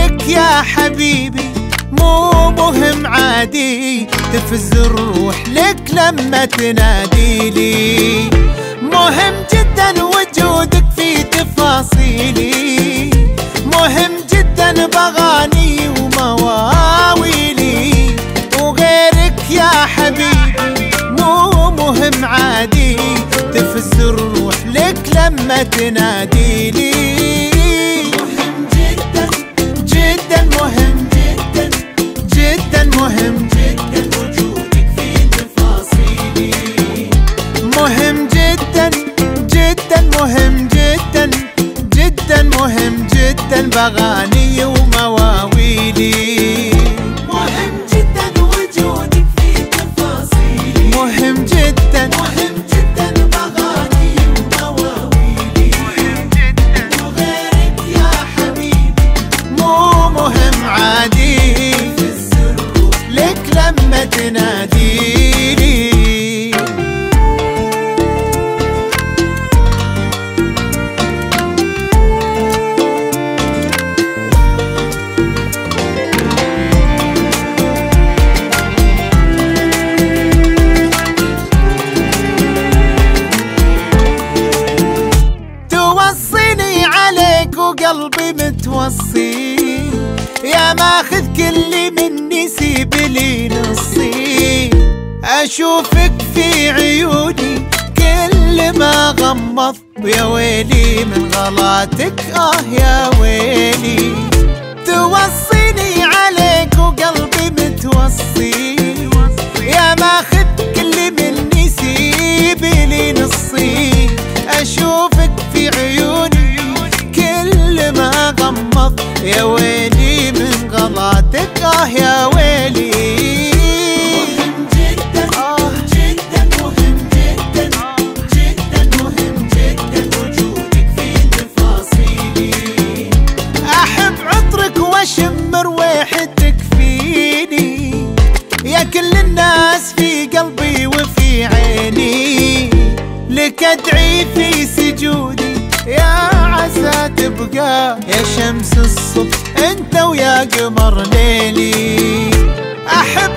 وغيرك يا حبيبي مو مهم عادي، تفز الروح لك لما تنادي لي. مهم جدا وجودك في تفاصيلي، مهم جدا بأغاني ومواويلي. وغيرك يا حبيبي مو مهم عادي، تفز الروح لك لما تنادي لي. مهم جدا جدا، مهم جدا جدا، مهم جدا وجودك في تفاصيلي. مهم جدا جدا، مهم جدا جدا، مهم جدا بأغاني ومواويلي. مهم جدا وجودك في تفاصيلي، مهم جدا، مهم جدا بأغاني ومواويلي. مهم جدا وغيرك يا حبيبي مو مهم عادي، تفز الروح لك لما تناديلي. وقلبي متوصي يا ماخذ كل مني سيب لي نصي. اشوفك في عيوني كل ما غمض، ويا ويلي من غلاتك يا ويلي. توصيني عليك وقلبي متوصي يا ماخذ كل مني سيب لي نصي. اشوفك في عيوني كل ما غمض، يا ويلي من غلاتك يا ويلي. مهم جدا جدا، مهم جدا جدا، مهم جدا وجودك في تفاصيلي. احب عطرك واشم رويحتك فيني، يا كل الناس في قلبي وفي عيني. لك ادعي في سجودي يا عسى تبقى يا شمس الصبح انت ويا قمر ليلي. احب